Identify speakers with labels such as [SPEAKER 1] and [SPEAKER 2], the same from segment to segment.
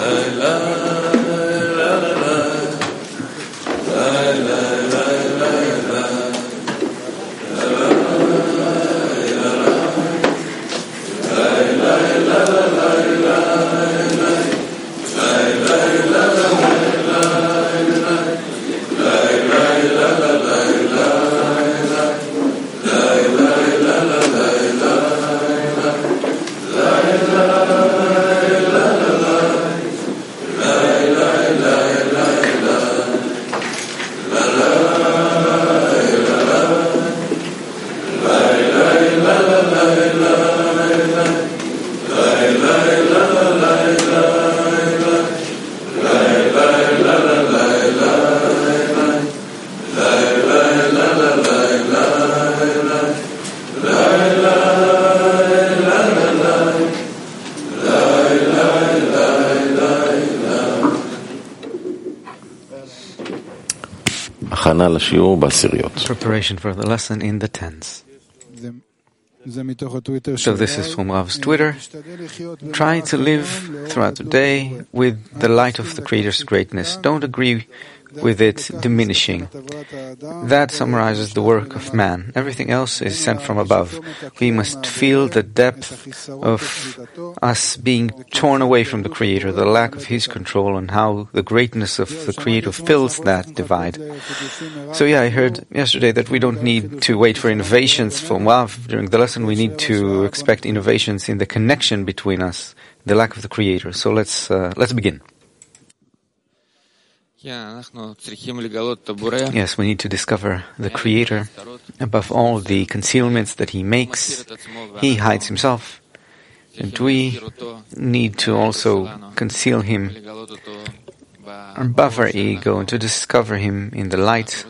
[SPEAKER 1] Preparation for the lesson in the tens. So this is from Rav's Twitter. Try to live throughout the day with the light of the Creator's greatness. Don't agree with it diminishing. That summarizes the work of man. Everything else is sent from above. We must feel the depth of us being torn away from the Creator, the lack of His control, and how the greatness of the Creator fills that divide. So I heard yesterday that we don't need to wait for innovations from Rav during the lesson. We need to expect innovations in the connection between us, the lack of the Creator. So let's begin. Yes, we need to discover the Creator above all the concealments that He makes. He hides Himself, and we need to also conceal Him above our ego and to discover Him in the light.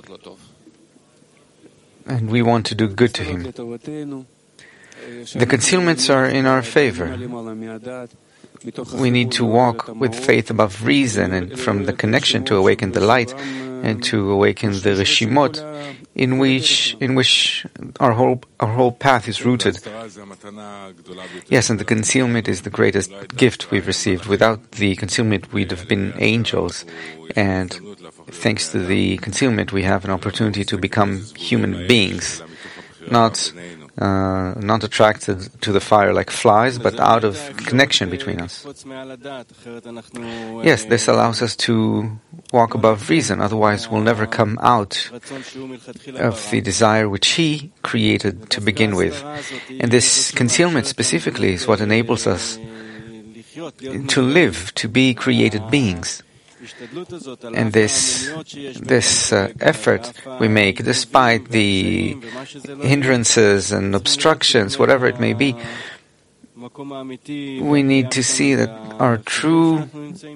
[SPEAKER 1] And we want to do good to Him. The concealments are in our favor. We need to walk with faith above reason and from the connection to awaken the light and to awaken the Reshimot in which our whole path is rooted. Yes, and the concealment is the greatest gift we've received. Without the concealment, we'd have been angels. And thanks to the concealment, we have an opportunity to become human beings, not attracted to the fire like flies, but out of connection between us. Yes, this allows us to walk above reason, otherwise we'll never come out of the desire which He created to begin with. And this concealment specifically is what enables us to live, to be created beings. And this effort we make, despite the hindrances and obstructions, whatever it may be, we need to see that our true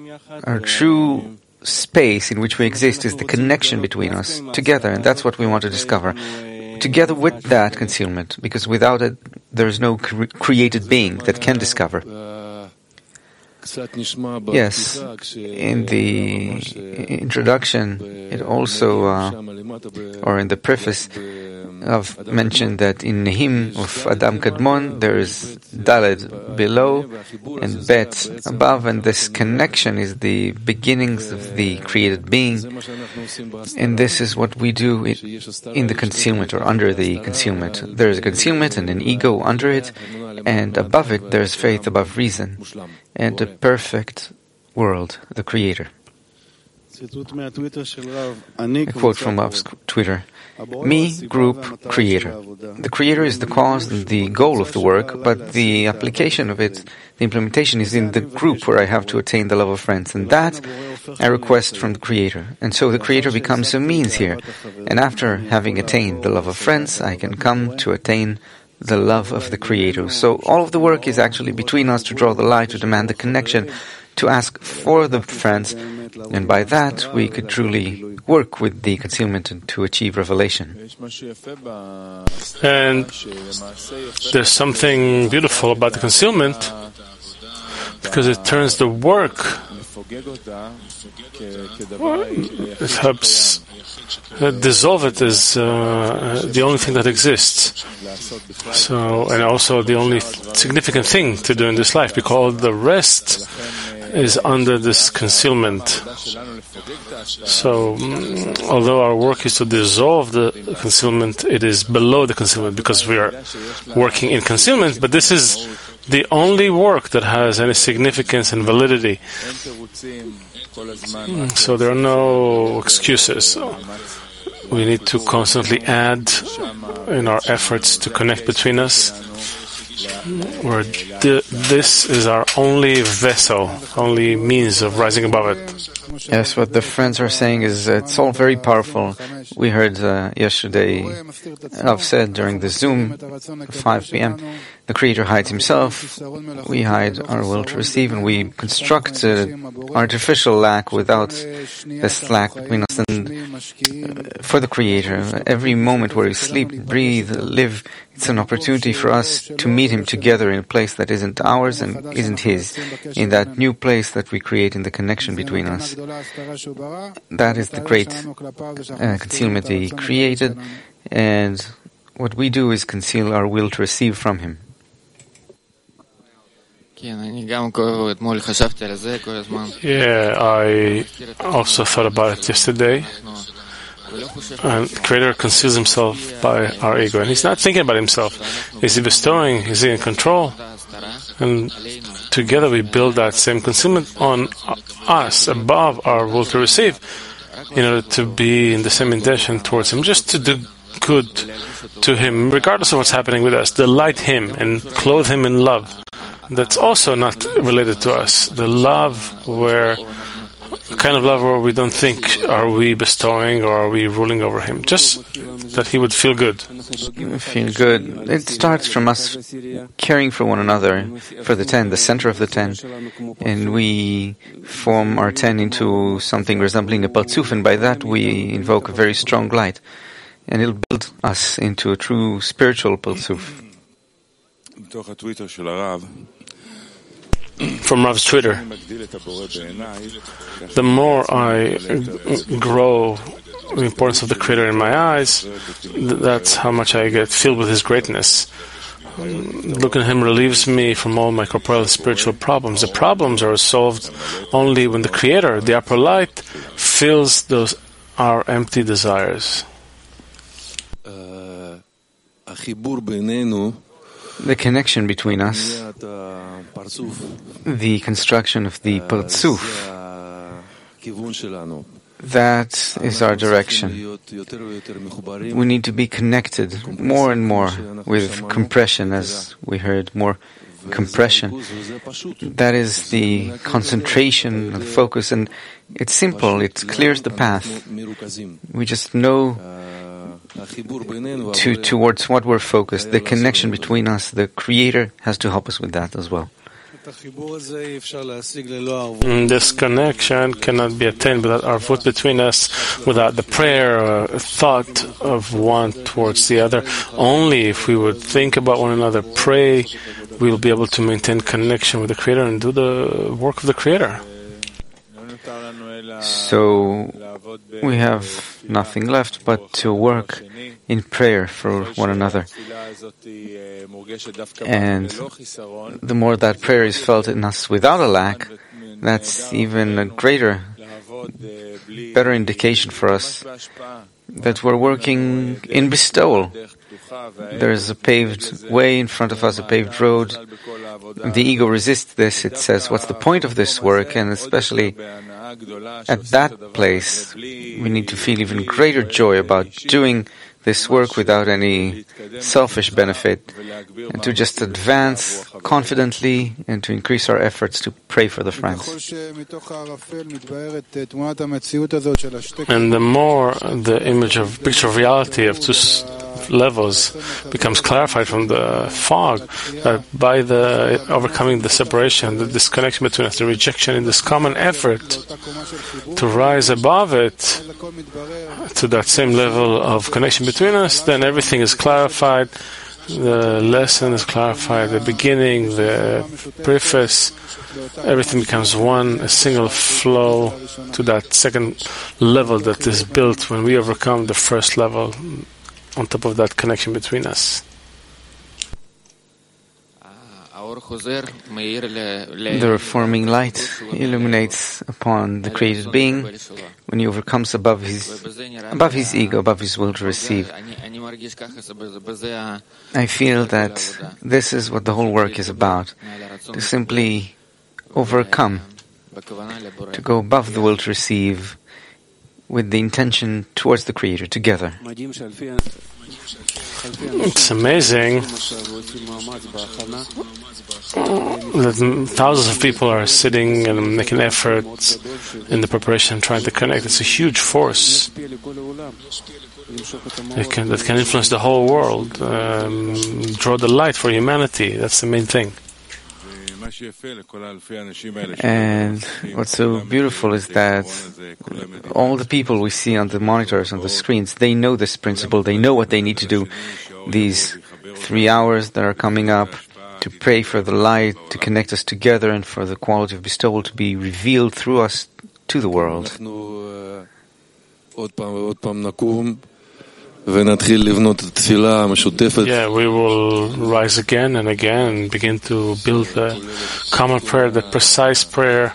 [SPEAKER 1] space in which we exist is the connection between us together, and that's what we want to discover. Together with that concealment, because without it, there is no created being that can discover. Yes, in the introduction, it also, or in the preface, I've mentioned that in the hymn of Adam Kadmon, there is Daled below and Bet above, and this connection is the beginnings of the created being. And this is what we do in the concealment or under the concealment. There is a concealment and an ego under it, and above it there is faith above reason, and a perfect world, the Creator. A quote from Rav's Twitter. Me, group, Creator. The Creator is the cause and the goal of the work, but the application of it, the implementation is in the group where I have to attain the love of friends, and that I request from the Creator. And so the Creator becomes a means here, and after having attained the love of friends, I can come to attain the love of the Creator. So all of the work is actually between us to draw the light, to demand the connection, to ask for the friends, and by that we could truly work with the concealment and to achieve revelation.
[SPEAKER 2] And there's something beautiful about the concealment, because it turns the work, it helps dissolve it as the only thing that exists. So, and also the only significant thing to do in this life, because the rest is under this concealment. So, although our work is to dissolve the concealment, it is below the concealment because we are working in concealment, but this is the only work that has any significance and validity. So there are no excuses. We need to constantly add in our efforts to connect between us, where this is our only vessel, only means of rising above it.
[SPEAKER 1] Yes, what the friends are saying is it's all very powerful. We heard yesterday, I've said during the Zoom, 5 p.m., the Creator hides Himself, we hide our will to receive, and we construct an artificial lack without this lack between us. And for the Creator, every moment where we sleep, breathe, live, it's an opportunity for us to meet Him together in a place that isn't ours and isn't His, in that new place that we create in the connection between us. That is the great concealment He created, and what we do is conceal our will to receive from Him.
[SPEAKER 2] Yeah, I also thought about it yesterday. And the Creator conceals Himself by our ego. And He's not thinking about Himself. Is He bestowing? Is He in control? And together we build that same concealment on us, above our will to receive, in order to be in the same intention towards Him, just to do good to Him, regardless of what's happening with us. Delight Him and clothe Him in love. That's also not related to us. The love where kind of love where we don't think, are we bestowing or are we ruling over Him? Just that He would feel good.
[SPEAKER 1] Feel good. It starts from us caring for one another, for the 10, the center of the 10. And we form our 10 into something resembling a partzuf, and by that we invoke a very strong light. And it'll build us into a true spiritual partzuf.
[SPEAKER 2] From Rav's Twitter, the more I grow the importance of the Creator in my eyes, that's how much I get filled with His greatness. Looking at Him relieves me from all my corporeal spiritual problems. The problems are solved only when the Creator, the upper light, fills our empty desires.
[SPEAKER 1] The connection between us, the construction of the partzuf, that is our direction. We need to be connected more and more with compression, as we heard, more compression. That is the concentration, the focus, and it's simple, it clears the path. We just know towards what we're focused. The connection between us, the Creator, has to help us with that as well.
[SPEAKER 2] This connection cannot be attained without our foot between us, without the prayer or thought of one towards the other. Only if we would think about one another, pray, we will be able to maintain connection with the Creator and do the work of the Creator.
[SPEAKER 1] So we have nothing left but to work in prayer for one another. And the more that prayer is felt in us without a lack, that's even a greater, better indication for us that we're working in bestowal. There's a paved way in front of us, a paved road. The ego resists this. It says, what's the point of this work? And especially at that place, we need to feel even greater joy about doing this work without any selfish benefit, and to just advance confidently and to increase our efforts to pray for the friends.
[SPEAKER 2] And the more the picture of reality of two levels becomes clarified from the fog, that by the overcoming the separation, the disconnection between us, the rejection in this common effort to rise above it to that same level of connection between us, then everything is clarified, the lesson is clarified, the beginning, the preface, everything becomes one, a single flow to that second level that is built when we overcome the first level on top of that connection between us.
[SPEAKER 1] The reforming light illuminates upon the created being when he overcomes above his ego, above his will to receive. I feel that this is what the whole work is about, to simply overcome, to go above the will to receive with the intention towards the Creator together.
[SPEAKER 2] It's amazing that thousands of people are sitting and making efforts in the preparation, trying to connect. It's a huge force that can influence the whole world, draw the light for humanity. That's the main thing.
[SPEAKER 1] And what's so beautiful is that all the people we see on the monitors, on the screens, they know this principle, they know what they need to do. These 3 hours that are coming up to pray for the light, to connect us together, and for the quality of bestowal to be revealed through us to the world.
[SPEAKER 2] Yeah, we will rise again and again and begin to build the common prayer, the precise prayer,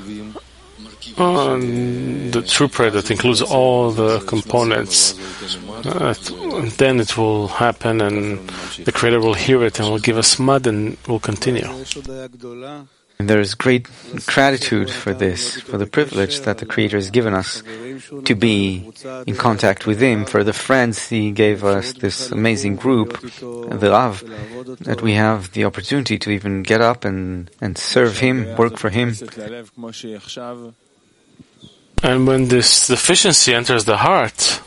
[SPEAKER 2] the true prayer that includes all the components. And then it will happen, and the Creator will hear it and will give us mud and will continue.
[SPEAKER 1] And there is great gratitude for this, for the privilege that the Creator has given us to be in contact with Him, for the friends He gave us, this amazing group, the Rav, that we have the opportunity to even get up and serve Him, work for Him.
[SPEAKER 2] And when this deficiency enters the heart,